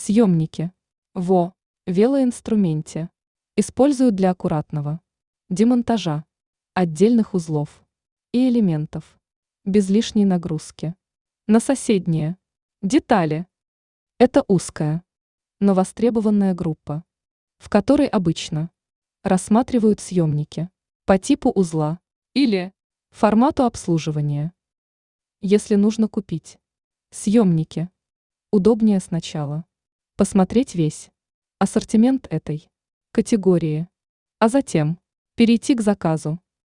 Съемники. Велоинструменте. Используют для аккуратного демонтажа отдельных узлов и элементов без лишней нагрузки на соседние детали. Это узкая, но востребованная группа, в которой обычно рассматривают съемники по типу узла или формату обслуживания. Если нужно купить съемники, удобнее сначала посмотреть весь ассортимент этой категории, а затем перейти к заказу.